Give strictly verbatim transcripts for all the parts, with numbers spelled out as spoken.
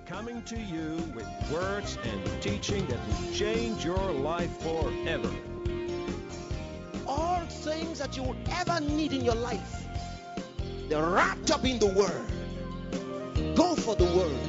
coming to you with words and teaching that will change your life forever. All things that you will ever need in your life, they're wrapped up in the Word. Go for the Word.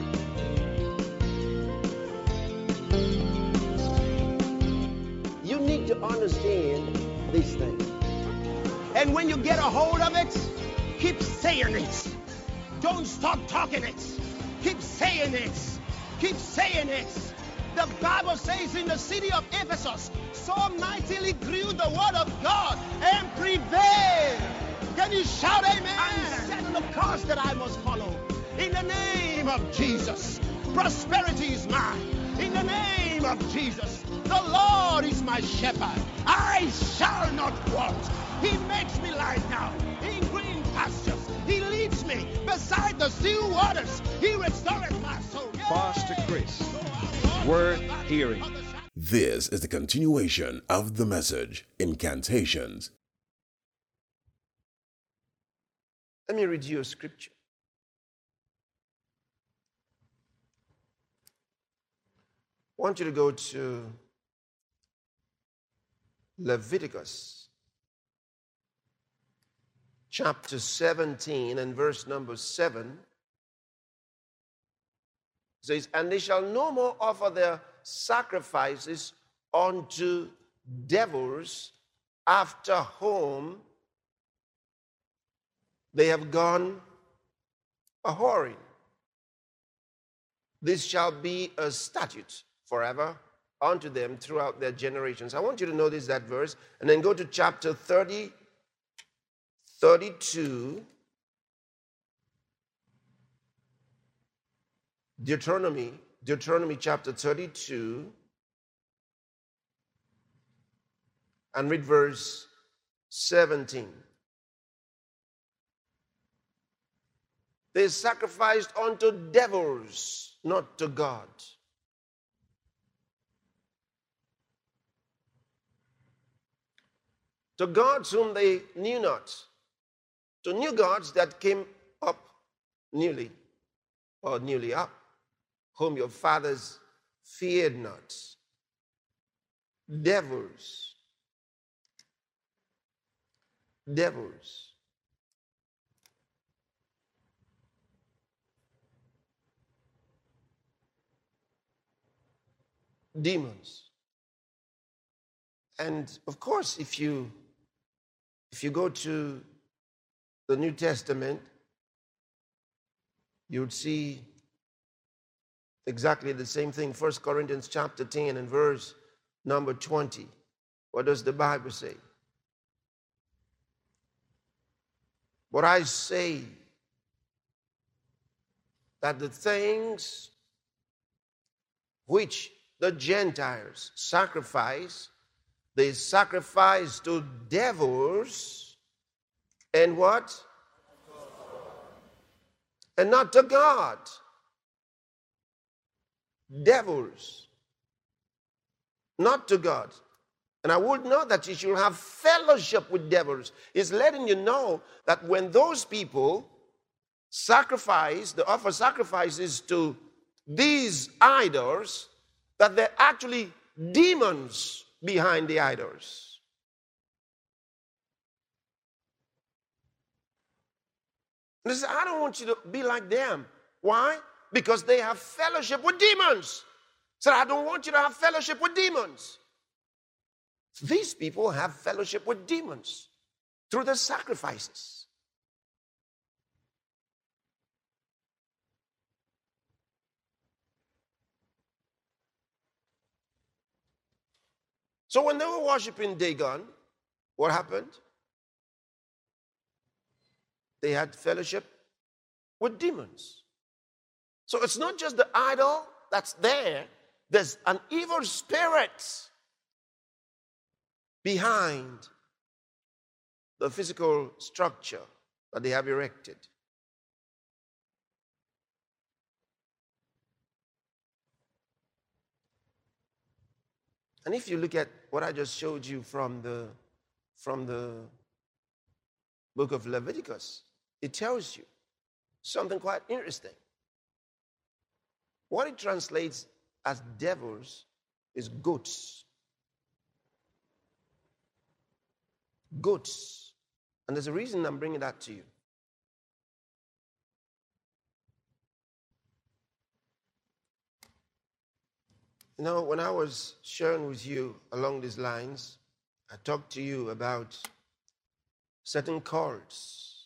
You need to understand these things. And when you get a hold of it, keep saying it. Don't stop talking it. Keep saying it. Keep saying it. The Bible says in the city of Ephesus, so mightily grew the word of God and prevailed. Can you shout amen? I'm setting the course that I must follow. In the name of Jesus, prosperity is mine. In the name of Jesus, the Lord is my shepherd. I shall not want. He makes me lie down in green pastures. He leads me beside the still waters. He restores my soul. Yeah. Pastor Chris, worth hearing. This is the continuation of the message, Incantations. Let me read you a scripture. I want you to go to Leviticus chapter seventeen and verse number seven. It says, and they shall no more offer their sacrifices unto devils, after whom they have gone a whoring. This shall be a statute forever unto them throughout their generations. I want you to notice that verse, and then go to chapter thirty, thirty-two, Deuteronomy, Deuteronomy chapter thirty-two, and read verse seventeen. They sacrificed unto devils, not to God. To gods whom they knew not. To new gods that came up newly, or newly up, whom your fathers feared not. Devils. Devils. Demons. And of course, if you if you go to the New Testament, you would see exactly the same thing. First Corinthians chapter ten and verse number twenty. What does the Bible say? But I say that the things which the Gentiles sacrifice, they sacrifice to devils and what? And not to God. Devils. Not to God. And I would know that you should have fellowship with devils. It's letting you know that when those people sacrifice, they offer sacrifices to these idols, that they're actually demons behind the idols. And they say, I don't want you to be like them. Why? Because they have fellowship with demons. So I don't want you to have fellowship with demons. These people have fellowship with demons through the sacrifices. So when they were worshiping Dagon, what happened? They had fellowship with demons. So it's not just the idol that's there. There's an evil spirit behind the physical structure that they have erected. And if you look at what I just showed you from the, from the book of Leviticus, it tells you something quite interesting. What it translates as devils is goats. Goats. And there's a reason I'm bringing that to you. You know, when I was sharing with you along these lines, I talked to you about certain cults.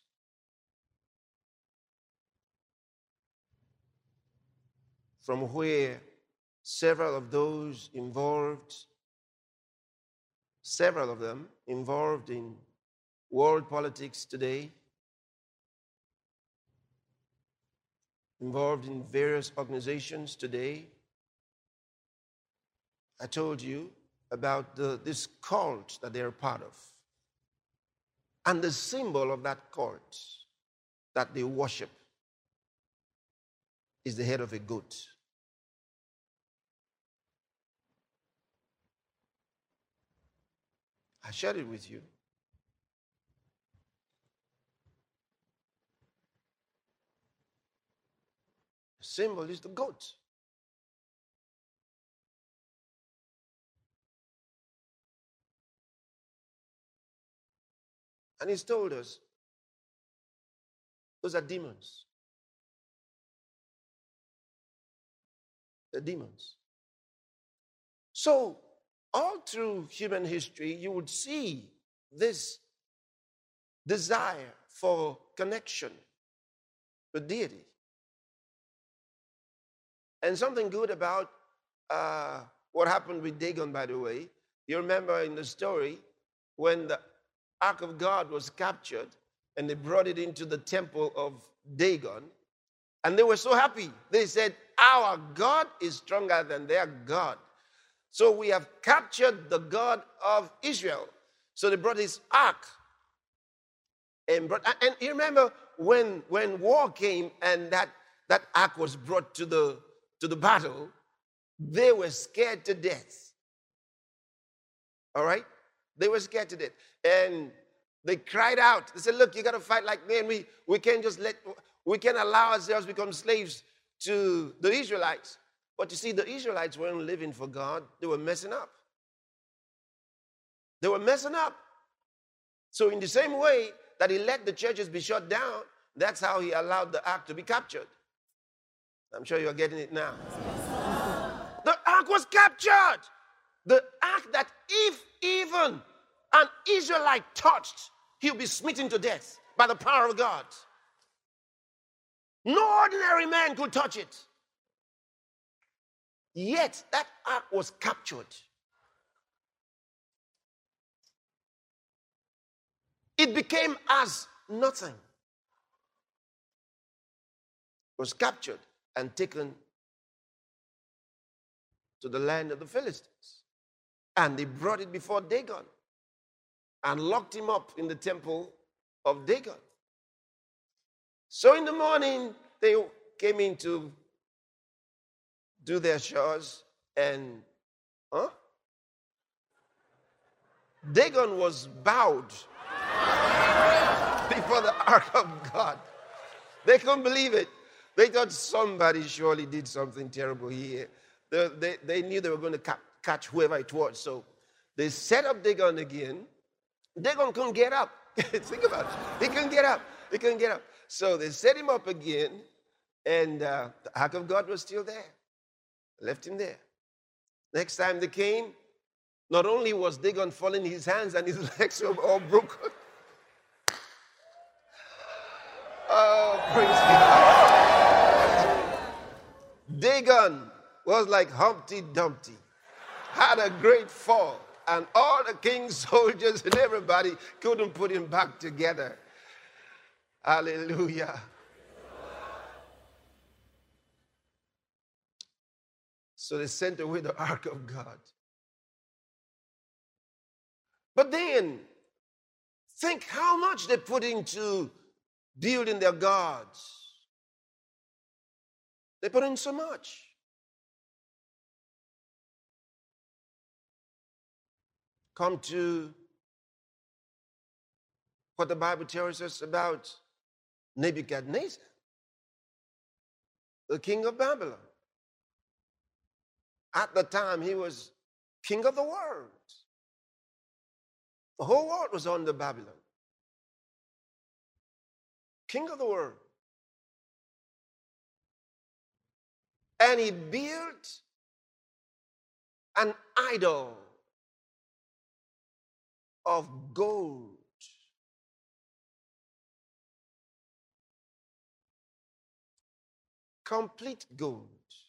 From where several of those involved, several of them involved in world politics today, involved in various organizations today. I told you about the, this cult that they're part of. And the symbol of that cult that they worship is the head of a goat. I shared it with you. The symbol is the goat. And he's told us, those are demons. They're demons. So, all through human history, you would see this desire for connection with deity. And something good about uh, what happened with Dagon, by the way, you remember in the story when the Ark of God was captured and they brought it into the temple of Dagon, and they were so happy. They said, our God is stronger than their God. So we have captured the God of Israel. So they brought his ark. And, brought, and you remember when, when war came and that, that ark was brought to the, to the battle, they were scared to death. All right? They were scared to death. And they cried out. They said, look, you got to fight like me. And we, we can't just let, we can't allow ourselves become slaves to the Israelites. But you see, the Israelites weren't living for God. They were messing up. They were messing up. So in the same way that he let the churches be shut down, that's how he allowed the ark to be captured. I'm sure you're getting it now. The ark was captured. The ark that if even an Israelite touched, he'll be smitten to death by the power of God. No ordinary man could touch it. Yet that ark was captured. It became as nothing. It was captured and taken to the land of the Philistines. And they brought it before Dagon and locked him up in the temple of Dagon. So in the morning, they came in to do their chores, and huh? Dagon was bowed before the ark of God. They couldn't believe it. They thought somebody surely did something terrible here. They, they, they knew they were going to ca- catch whoever it was. So they set up Dagon again. Dagon couldn't get up. Think about it. He couldn't get up. He couldn't get up. So they set him up again, and uh, the ark of God was still there. Left him there. Next time they came, not only was Dagon falling, his hands and his legs were all broken. Oh, praise God. Dagon was like Humpty Dumpty, had a great fall, and all the king's soldiers and everybody couldn't put him back together. Hallelujah. So they sent away the ark of God. But then, think how much they put into building their gods. They put in so much. Come to what the Bible tells us about Nebuchadnezzar, the king of Babylon. At the time, he was king of the world. The whole world was under Babylon. King of the world. And he built an idol of gold. Complete gold.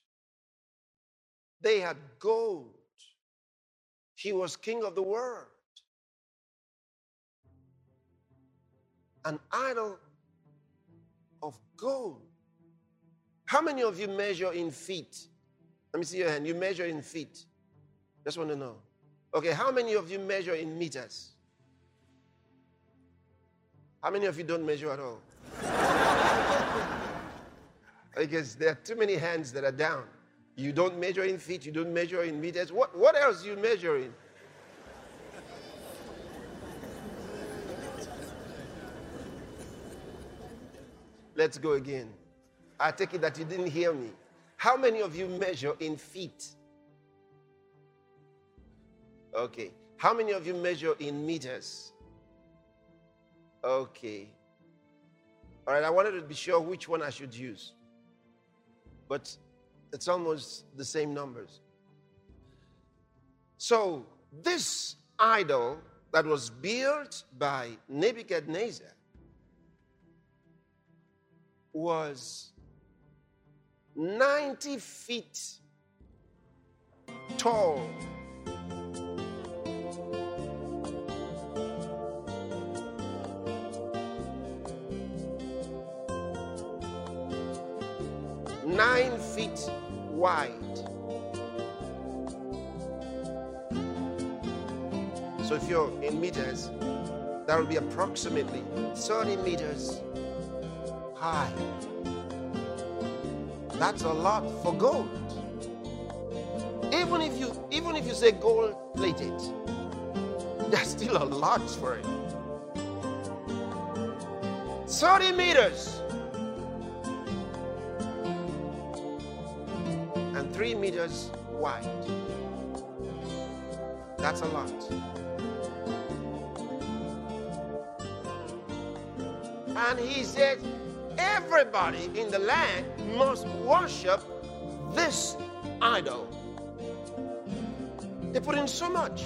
They had gold. He was king of the world. An idol of gold. How many of you measure in feet? Let me see your hand. You measure in feet. Just want to know. Okay, how many of you measure in meters? How many of you don't measure at all? Because there are too many hands that are down. You don't measure in feet, you don't measure in meters. What, what else do you measure in? Let's go again. I take it that you didn't hear me. How many of you measure in feet? Okay. How many of you measure in meters? Okay. All right, I wanted to be sure which one I should use. But it's almost the same numbers. So, this idol that was built by Nebuchadnezzar was ninety feet tall. Nine feet wide. So if you're in meters, that will be approximately thirty meters high. That's a lot for gold. Even if you even if you say gold plated, that's still a lot for it. thirty meters. And three meters wide. That's a lot. And he said, everybody in the land must worship this idol. They put in so much.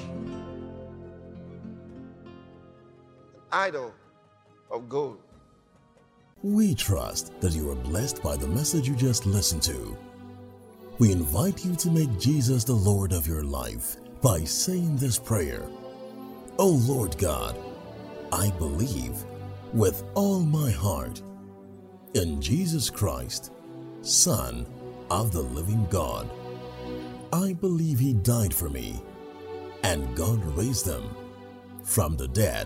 An idol of gold. We trust that you are blessed by the message you just listened to. We invite you to make Jesus the Lord of your life by saying this prayer. O Lord God, I believe with all my heart in Jesus Christ, Son of the living God. I believe He died for me and God raised Him from the dead.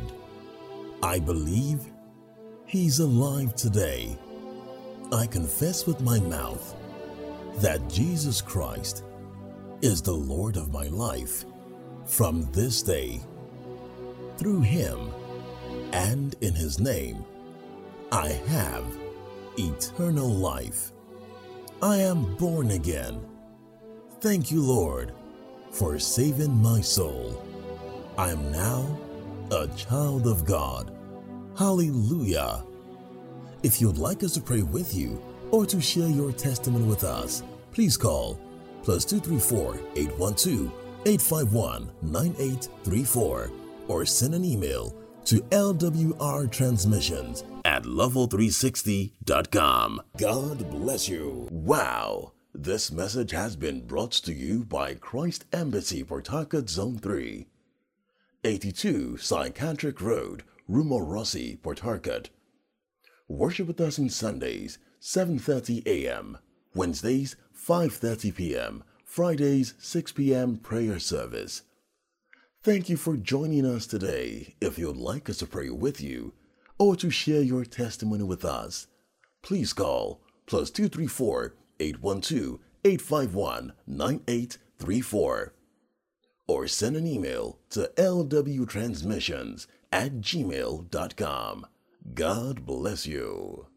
I believe He's alive today. I confess with my mouth that Jesus Christ is the Lord of my life from this day. Through Him and in His name, I have eternal life. I am born again. Thank you, Lord, for saving my soul. I am now a child of God. Hallelujah. If you'd like us to pray with you or to share your testimony with us, please call plus two three four, eight one two, eight five one, nine eight three four or send an email to L W R transmissions at level three sixty dot com. God bless you. Wow. This message has been brought to you by Christ Embassy, Port Harcourt, Zone three, eighty-two Psychiatric Road, Rumorossi, Port Harcourt. Worship with us on Sundays, seven thirty a.m., Wednesdays, five thirty p.m., Fridays, six p.m. prayer service. Thank you for joining us today. If you'd like us to pray with you or to share your testimony with us, please call plus two three four, eight one two, eight five one, nine eight three four or send an email to L W transmissions at gmail dot com. God bless you.